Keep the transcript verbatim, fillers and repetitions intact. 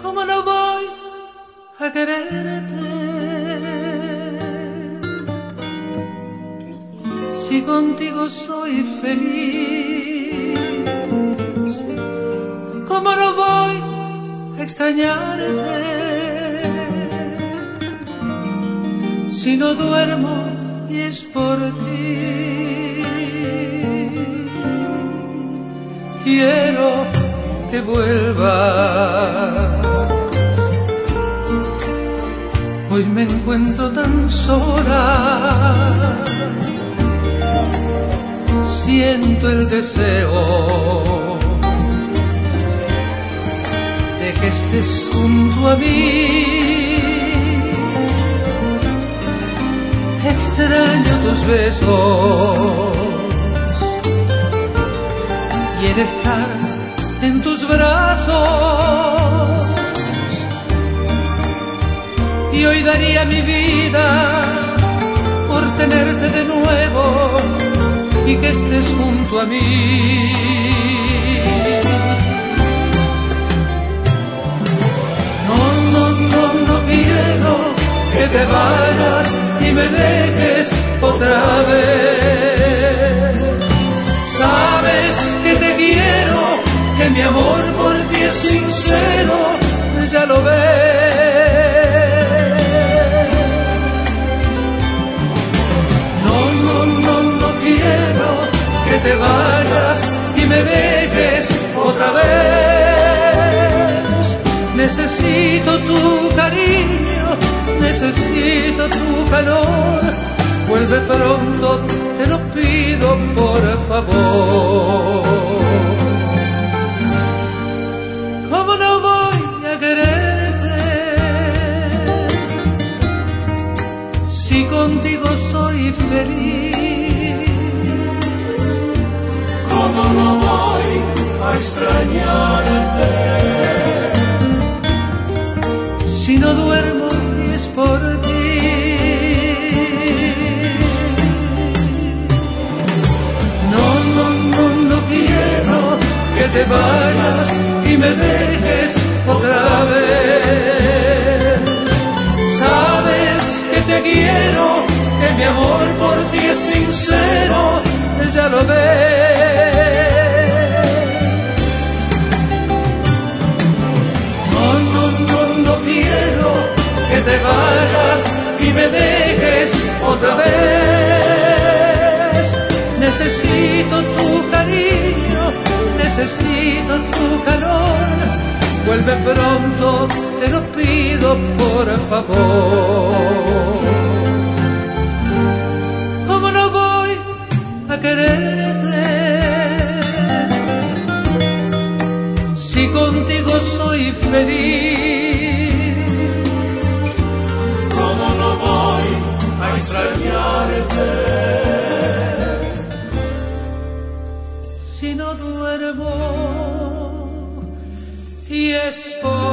¿Cómo no voy a quererte? Si contigo soy feliz, ¿cómo no voy a extrañarte? Si no duermo y es por ti, quiero que vuelvas. Hoy me encuentro tan sola, siento el deseo de que estés junto a mí. Extraño tus besos y el estar en tus brazos, y hoy daría mi vida por tenerte de nuevo y que estés junto a mí. No, no, no, no quiero que te vayas y me dejes otra vez. Sabes que te quiero, que mi amor por ti es sincero, ya lo ves. No, no, no, no quiero que te vayas y me dejes otra vez. Necesito tu cariño, necesito tu calor. Vuelve pronto, te lo pido por favor. ¿Cómo no voy a quererte si contigo soy feliz? ¿Cómo no voy a extrañarte? Si no duermo y es por ti, no, no, no, no quiero que te vayas y me dejes otra vez. Sabes que te quiero, que mi amor por ti es sincero, ya lo ves. No, no, no, no quiero que te vayas y me dejes otra vez. Necesito tu cariño, necesito tu calor. Vuelve pronto, te lo pido por favor. ¿Cómo no voy a quererte si contigo soy feliz? ¿Cómo no voy a extrañarte? Si no duermo y es por